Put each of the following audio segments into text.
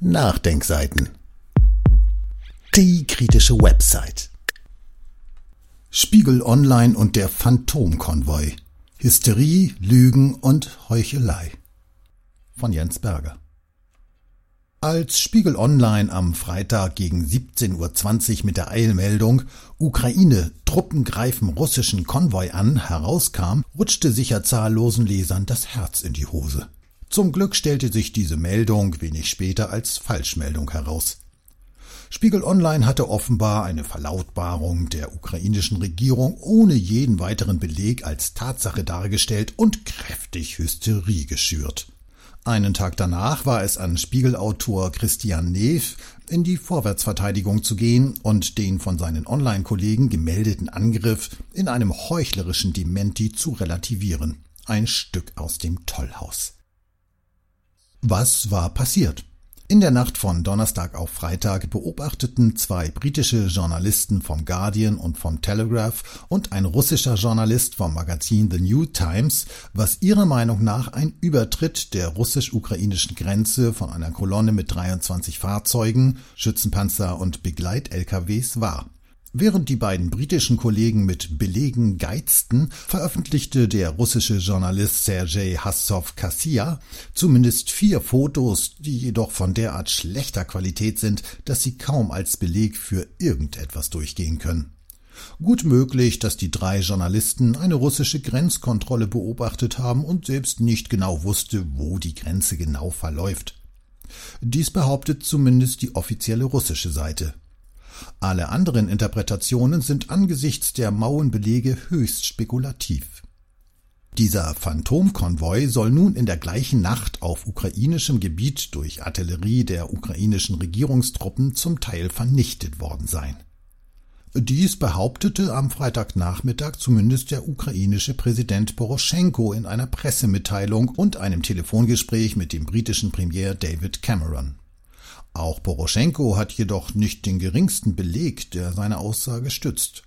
Nachdenkseiten. Die kritische Website. Spiegel Online und der Phantomkonvoi. Hysterie, Lügen und Heuchelei. Von Jens Berger. Als Spiegel Online am Freitag gegen 17:20 Uhr mit der Eilmeldung »Ukraine, Truppen greifen russischen Konvoi an« herauskam, rutschte sicher zahllosen Lesern das Herz in die Hose. Zum Glück stellte sich diese Meldung wenig später als Falschmeldung heraus. Spiegel Online hatte offenbar eine Verlautbarung der ukrainischen Regierung ohne jeden weiteren Beleg als Tatsache dargestellt und kräftig Hysterie geschürt. Einen Tag danach war es an Spiegelautor Christian Neff, in die Vorwärtsverteidigung zu gehen und den von seinen Online-Kollegen gemeldeten Angriff in einem heuchlerischen Dementi zu relativieren. Ein Stück aus dem Tollhaus. Was war passiert? In der Nacht von Donnerstag auf Freitag beobachteten zwei britische Journalisten vom Guardian und vom Telegraph und ein russischer Journalist vom Magazin The New Times, was ihrer Meinung nach ein Übertritt der russisch-ukrainischen Grenze von einer Kolonne mit 23 Fahrzeugen, Schützenpanzer und Begleit-LKWs war. Während die beiden britischen Kollegen mit Belegen geizten, veröffentlichte der russische Journalist Sergei Hassow-Kassia zumindest 4 Fotos, die jedoch von derart schlechter Qualität sind, dass sie kaum als Beleg für irgendetwas durchgehen können. Gut möglich, dass die 3 Journalisten eine russische Grenzkontrolle beobachtet haben und selbst nicht genau wusste, wo die Grenze genau verläuft. Dies behauptet zumindest die offizielle russische Seite. Alle anderen Interpretationen sind angesichts der mauen Belege höchst spekulativ. Dieser Phantomkonvoi soll nun in der gleichen Nacht auf ukrainischem Gebiet durch Artillerie der ukrainischen Regierungstruppen zum Teil vernichtet worden sein. Dies behauptete am Freitagnachmittag zumindest der ukrainische Präsident Poroschenko in einer Pressemitteilung und einem Telefongespräch mit dem britischen Premier David Cameron. Auch Poroschenko hat jedoch nicht den geringsten Beleg, der seine Aussage stützt.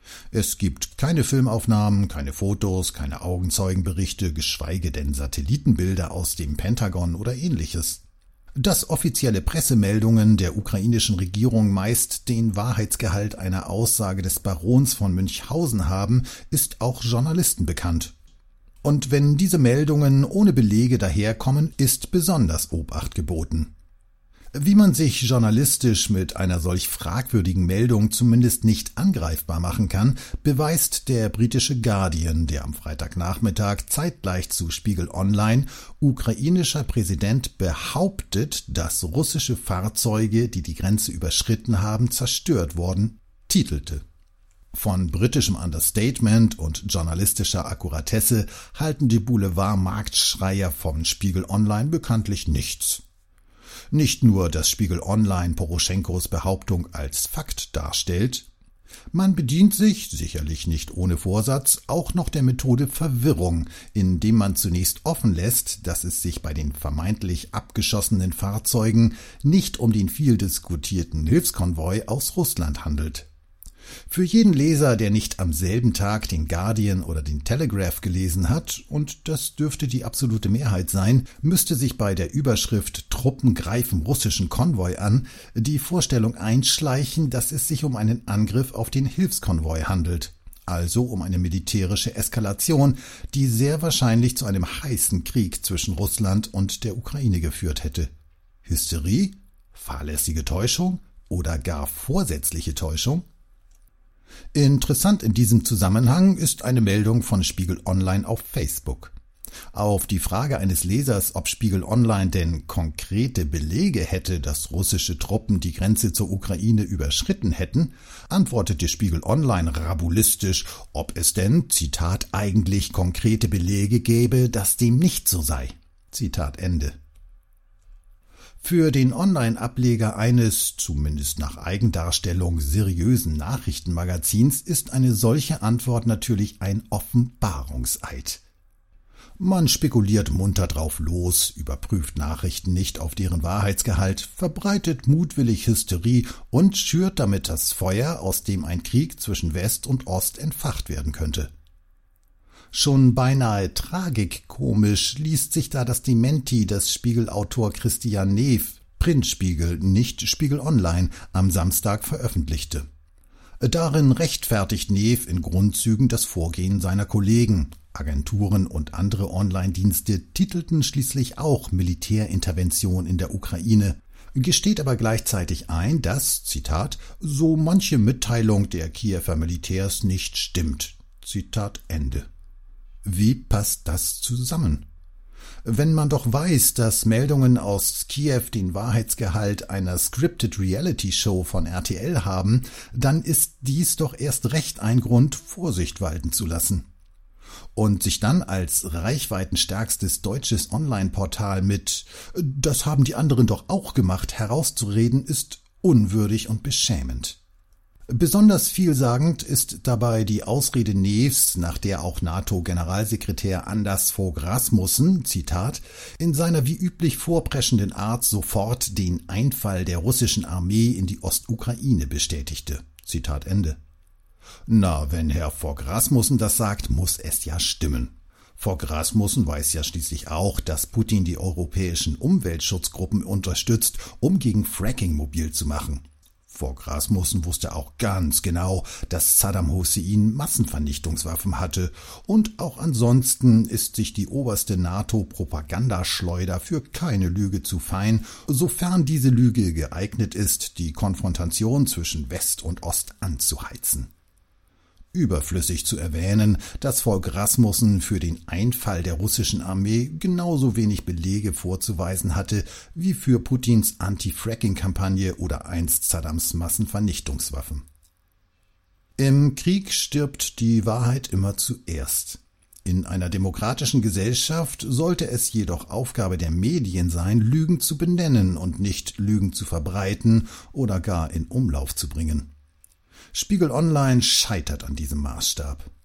Es gibt keine Filmaufnahmen, keine Fotos, keine Augenzeugenberichte, geschweige denn Satellitenbilder aus dem Pentagon oder ähnliches. Dass offizielle Pressemeldungen der ukrainischen Regierung meist den Wahrheitsgehalt einer Aussage des Barons von Münchhausen haben, ist auch Journalisten bekannt. Und wenn diese Meldungen ohne Belege daherkommen, ist besonders Obacht geboten. Wie man sich journalistisch mit einer solch fragwürdigen Meldung zumindest nicht angreifbar machen kann, beweist der britische Guardian, der am Freitagnachmittag zeitgleich zu Spiegel Online ukrainischer Präsident behauptet, dass russische Fahrzeuge, die die Grenze überschritten haben, zerstört wurden, titelte. Von britischem Understatement und journalistischer Akkuratesse halten die Boulevard-Marktschreier von Spiegel Online bekanntlich nichts. Nicht nur, dass Spiegel Online Poroschenkos Behauptung als Fakt darstellt, man bedient sich, sicherlich nicht ohne Vorsatz, auch noch der Methode Verwirrung, indem man zunächst offen lässt, dass es sich bei den vermeintlich abgeschossenen Fahrzeugen nicht um den viel diskutierten Hilfskonvoi aus Russland handelt. Für jeden Leser, der nicht am selben Tag den Guardian oder den Telegraph gelesen hat, und das dürfte die absolute Mehrheit sein, müsste sich bei der Überschrift »Truppen greifen russischen Konvoi an« die Vorstellung einschleichen, dass es sich um einen Angriff auf den Hilfskonvoi handelt, also um eine militärische Eskalation, die sehr wahrscheinlich zu einem heißen Krieg zwischen Russland und der Ukraine geführt hätte. Hysterie? Fahrlässige Täuschung? Oder gar vorsätzliche Täuschung? Interessant in diesem Zusammenhang ist eine Meldung von Spiegel Online auf Facebook. Auf die Frage eines Lesers, ob Spiegel Online denn konkrete Belege hätte, dass russische Truppen die Grenze zur Ukraine überschritten hätten, antwortete Spiegel Online rabulistisch, ob es denn, Zitat, eigentlich konkrete Belege gäbe, dass dem nicht so sei. Zitat Ende. Für den Online-Ableger eines, zumindest nach Eigendarstellung, seriösen Nachrichtenmagazins ist eine solche Antwort natürlich ein Offenbarungseid. Man spekuliert munter drauf los, überprüft Nachrichten nicht auf deren Wahrheitsgehalt, verbreitet mutwillig Hysterie und schürt damit das Feuer, aus dem ein Krieg zwischen West und Ost entfacht werden könnte. Schon beinahe tragikomisch liest sich da das Dementi des Spiegelautor Christian Neff, Printspiegel, nicht Spiegel Online, am Samstag veröffentlichte. Darin rechtfertigt Neff in Grundzügen das Vorgehen seiner Kollegen. Agenturen und andere Online-Dienste titelten schließlich auch Militärintervention in der Ukraine, gesteht aber gleichzeitig ein, dass, Zitat, so manche Mitteilung der Kiewer Militärs nicht stimmt. Zitat Ende. Wie passt das zusammen? Wenn man doch weiß, dass Meldungen aus Kiew den Wahrheitsgehalt einer Scripted Reality Show von RTL haben, dann ist dies doch erst recht ein Grund, Vorsicht walten zu lassen. Und sich dann als reichweitenstärkstes deutsches Online-Portal mit »Das haben die anderen doch auch gemacht« herauszureden, ist unwürdig und beschämend. Besonders vielsagend ist dabei die Ausrede Neffs, nach der auch NATO-Generalsekretär Anders Fogh Rasmussen, Zitat, in seiner wie üblich vorpreschenden Art sofort den Einfall der russischen Armee in die Ostukraine bestätigte. Zitat Ende. Na, wenn Herr Fogh Rasmussen das sagt, muss es ja stimmen. Fogh Rasmussen weiß ja schließlich auch, dass Putin die europäischen Umweltschutzgruppen unterstützt, um gegen Fracking mobil zu machen. Fogh Rasmussen wusste auch ganz genau, dass Saddam Hussein Massenvernichtungswaffen hatte, und auch ansonsten ist sich die oberste NATO-Propagandaschleuder für keine Lüge zu fein, sofern diese Lüge geeignet ist, die Konfrontation zwischen West und Ost anzuheizen. Überflüssig zu erwähnen, dass Fogh Rasmussen für den Einfall der russischen Armee genauso wenig Belege vorzuweisen hatte wie für Putins Anti-Fracking-Kampagne oder einst Saddams Massenvernichtungswaffen. Im Krieg stirbt die Wahrheit immer zuerst. In einer demokratischen Gesellschaft sollte es jedoch Aufgabe der Medien sein, Lügen zu benennen und nicht Lügen zu verbreiten oder gar in Umlauf zu bringen. Spiegel Online scheitert an diesem Maßstab.